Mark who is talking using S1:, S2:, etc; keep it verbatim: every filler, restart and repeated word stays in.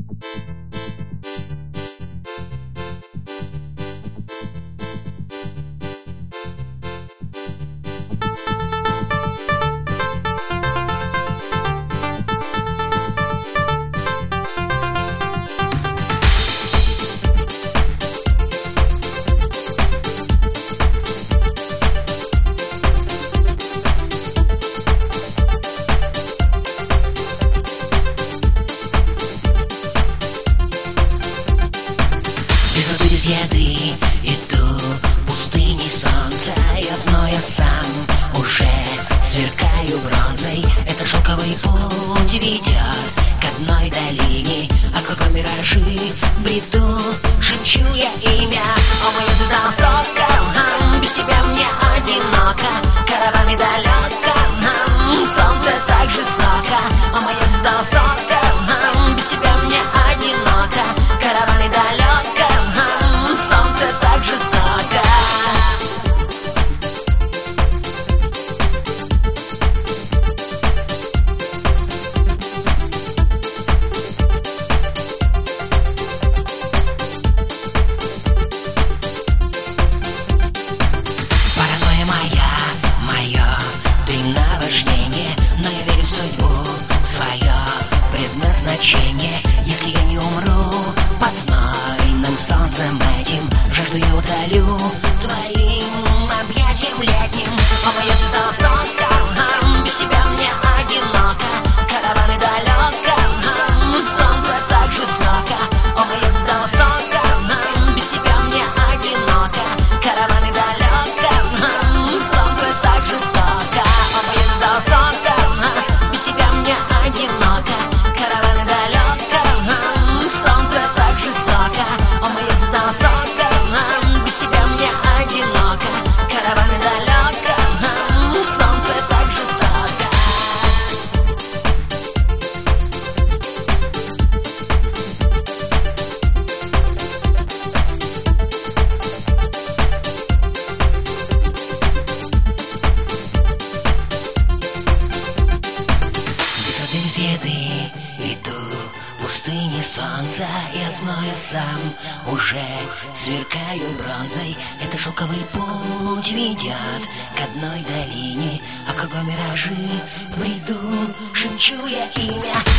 S1: Без воды, без еды иду в пустыне солнца. Я знаю, я сам уже сверкаю бронзой. Этот шелковый путь ведет к одной долине, а кругом миражи бреду, шепчу я имя. О, моя звезда востока, без тебя мне одиноко. Караваны далеко, солнце так жестоко. О, моя звезда востока, без тебя мне одиноко. Караваны далеко, солнце так жестоко. Паранойя моя, мое, ты наваждение, но я верю в судьбу, в свое предназначение. Если я не умру под знойным солнцем этим, жажду я утолю твоим объятием летним. О, моя звезда востока, без тебя мне одиноко. Караваны далеко, солнце так жестоко. О, моя звезда востока, без тебя мне одиноко. Караваны далеко, солнце так жестоко. О, моя звезда востока, без тебя мне одиноко. Караваны далеко, солнце так жестоко. О, моя звезда востока, без тебя мне одиноко. Караваны далеко, солнце так жестоко. Без воды, без еды иду в пустыне солнца. И от зноя сам уже сверкаю бронзой. Это шелковый путь ведет к одной долине, а кругом миражи бреду, шепчу я имя.